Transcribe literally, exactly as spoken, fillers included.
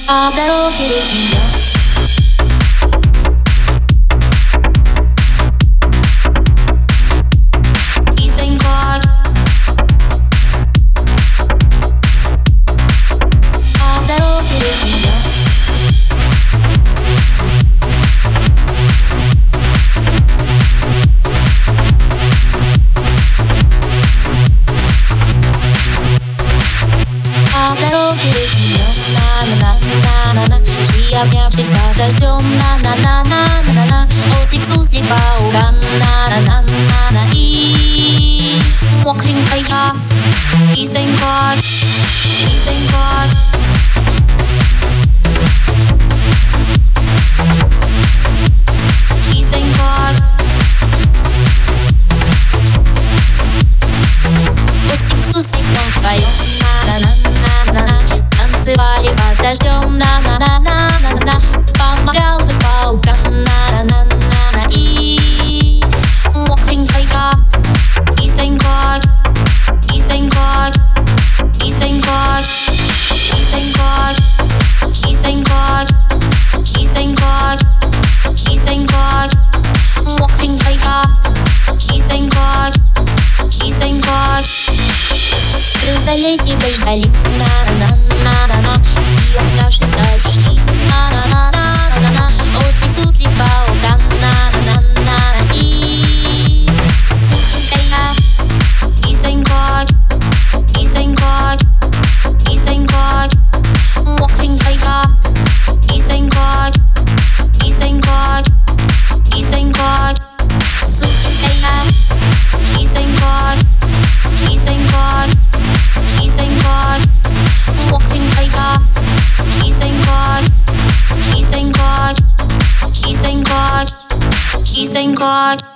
по дороге идет. Песенка по дороге идет. По дороге идет, на-на-на-на-на-на. Шли, обнявшись под дождем, на-на-на-на-на-на. Ослик-суслик паука, на-на-на-на-на. И мокренькая песенка, песенка. Песенка. Ослик-суслик поет, на-на-на-на-на. Танцевали под дождем, на-на-на-на-на-на. Помогал паука, на-на-на-на-на. И мокренькая песенка, песенка, песенка, песенка, песенка, песенка, песенка. Мокренькая песенка, песенка. Крылья ждали, на-на-на-на-на-на. И обнявшись ушли, на-на-на-на-на-на. Отлик-сутлик паука, на-на-на-на-на. И сухонькая песенка, песенка, песенка. Мокренькая песенка, песенка, песенка. Сухонькая песенка, песенка. Песенка, мокренькая песенка, песенка, песенка, песенка.